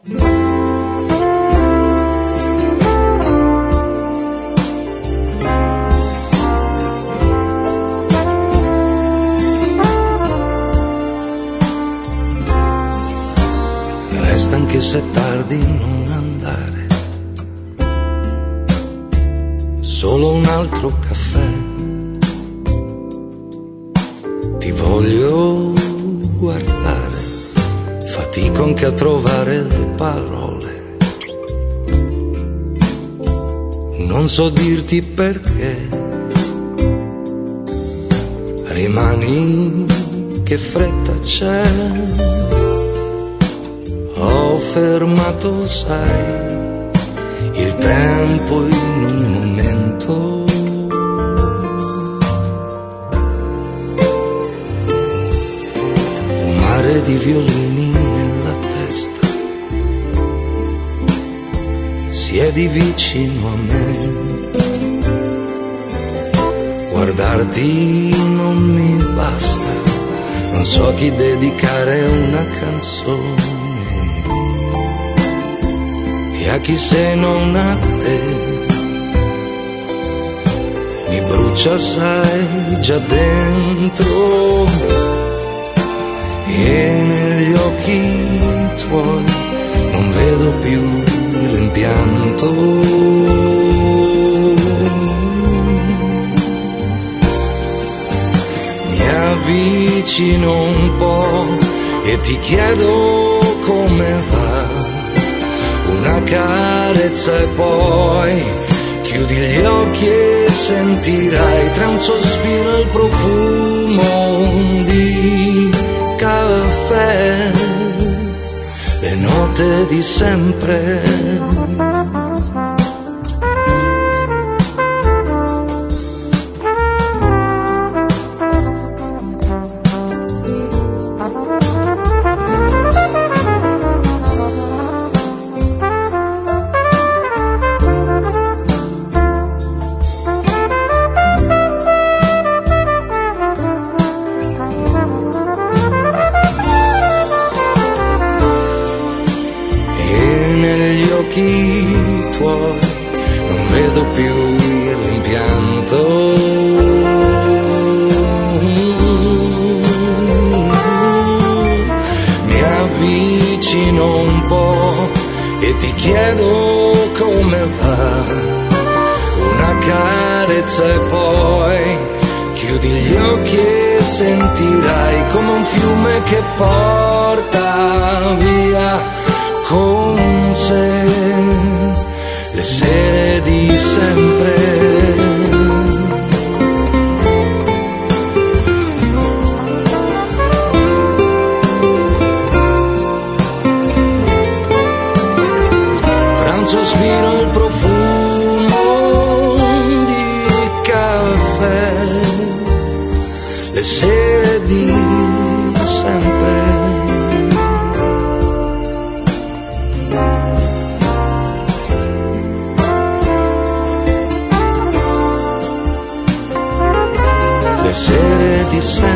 Resta anche se è tardi, non andare, solo un altro caffè. Ti voglio guardare, fatico anche a trovare le parole. Non so dirti perché, rimani, che fretta c'è. Ho fermato, sai, il tempo in un momento. Un mare di violini nella testa, siedi vicino a me. Guardarti non mi basta, non so a chi dedicare una canzone. E a chi se non a te, mi brucia, sai, già dentro. E negli occhi tuoi non vedo più il rimpianto. Mi avvicino un po' e ti chiedo come va. Una carezza e poi chiudi gli occhi e sentirai tra un sospiro il profumo di caffè, le note di sempre. Tuoi non vedo più il rimpianto. Mi avvicino un po' e ti chiedo come va. Una carezza e poi chiudi gli occhi e sentirai come un fiume che porta via con sé le sere di sempre. Tra un sospiro il profumo di caffè, le sere di sempre. Sere di sempre.